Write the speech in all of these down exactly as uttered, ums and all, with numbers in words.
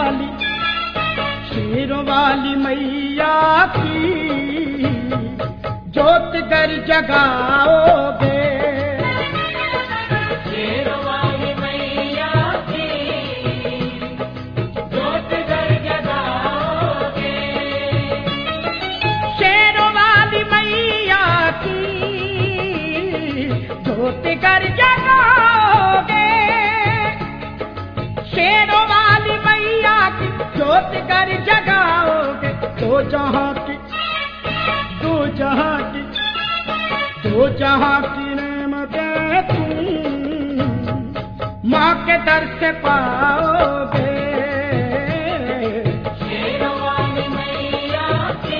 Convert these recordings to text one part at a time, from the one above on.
वाली शेरों वाली मैया की ज्योत घर जगाओगे। शेरों वाली मैया की ज्योत घर जगाओगे। शेरों वाली मैया की ज्योत घर जगाओगे। शेरों वाली मैया की ज्योत घर जगाओगे। दो जहां की दो जहां की दो जहां की नेमतें तुम माँ के दर से पाओगे। शेरों वाली मैया की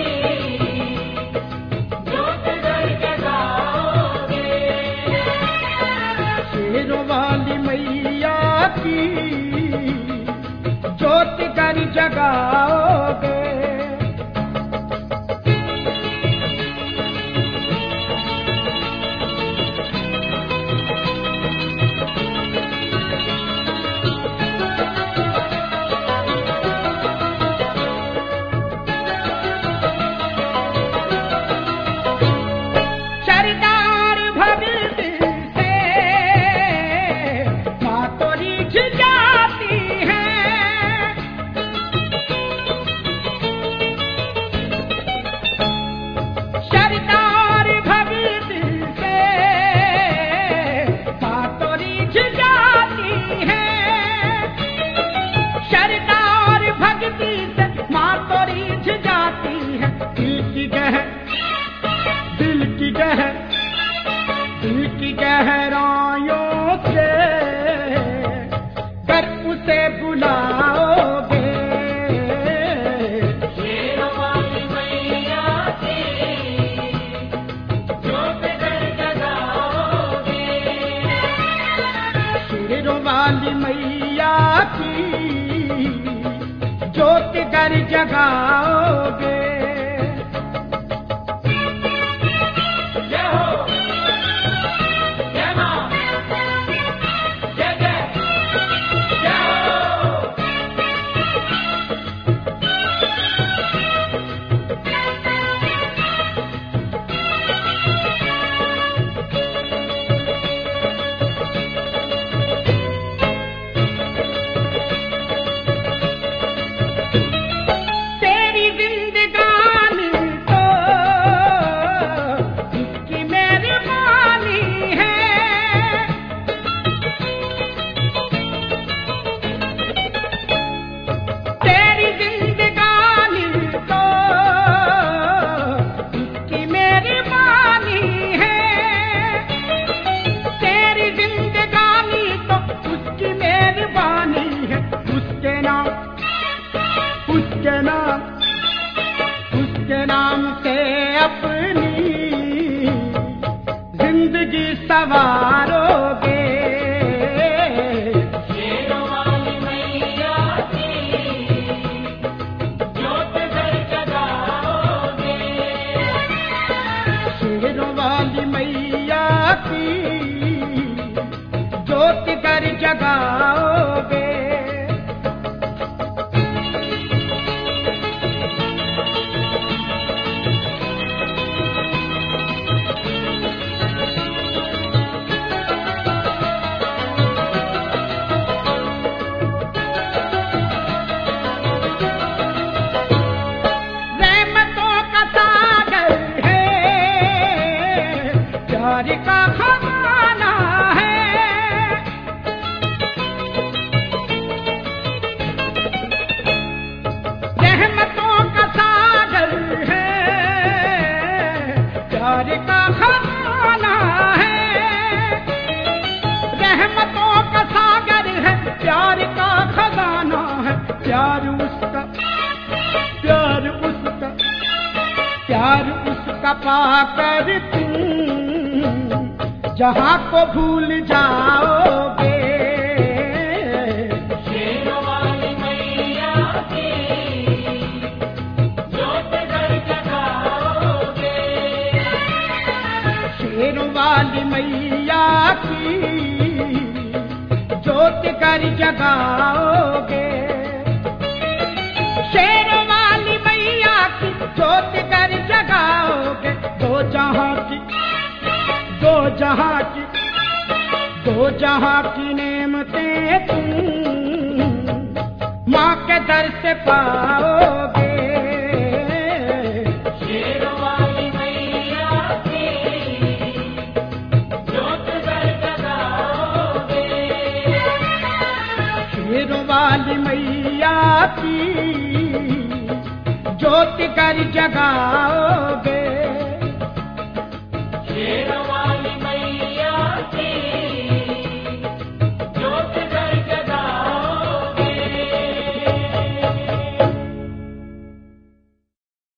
ज्योत घर जगाओगे। शेरों वाली मैया की ज्योत घर जगाओगे। दिल की गहराइयों से कर उसे बुलाओगे। शेरों वाली मैया की ज्योत घर जगाओगे। शेरों वाली मैया की ज्योत घर जगाओगे। उसके नाम उसके नाम से अपनी जिंदगी सवारोगे। शेरों वाली मैया की ज्योत घर जगाओगे। शेरों वाली मैया की ज्योत घर जगाओगे। प्यार का खजाना है, रहमतों का सागर है। प्यार का खजाना है, रहमतों का सागर है। प्यार का खजाना है, प्यार उसका प्यार उसका प्यार उसका पाकर तुम जहां को भूल जाओगे। शेरों वाली मैया की ज्योत घर जगाओगे। शेरों वाली मैया की ज्योत घर जगाओगे। ज्योति कर जगाओगे दो जहां की, दो जहां की, दो जहां की नेमतें तुम माँ के दर से पाओगे। शेरवाली मैया की ज्योत घर जगाओगे। शेरवाली मैया की ज्योति कर जगाओगे।